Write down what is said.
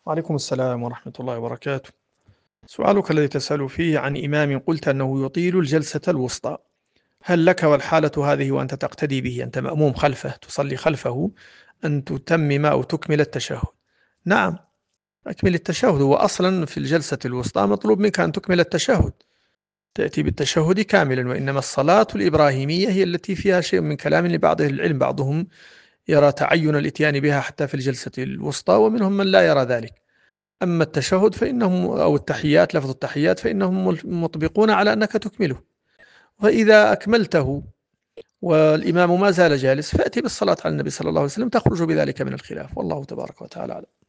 وعليكم السلام ورحمة الله وبركاته. سؤالك الذي تسأل فيه عن إمام قلت أنه يطيل الجلسة الوسطى، هل لك والحالة هذه وأنت تقتدي به، أنت مأموم خلفه تصلي خلفه، أن تتمم أو تكمل التشهد؟ نعم، أكمل التشهد. هو أصلا في الجلسة الوسطى مطلوب منك أن تكمل التشهد، تأتي بالتشهد كاملا. وإنما الصلاة الإبراهيمية هي التي فيها شيء من كلام لبعض أهل العلم، بعضهم يرى تعين الإتيان بها حتى في الجلسة الوسطى، ومنهم من لا يرى ذلك. أما التشهد فإنهم أو التحيات، لفظ التحيات، فإنهم مطبقون على أنك تكمله. وإذا أكملته والإمام ما زال جالس فأتي بالصلاة على النبي صلى الله عليه وسلم، تخرج بذلك من الخلاف، والله تبارك وتعالى أعلم.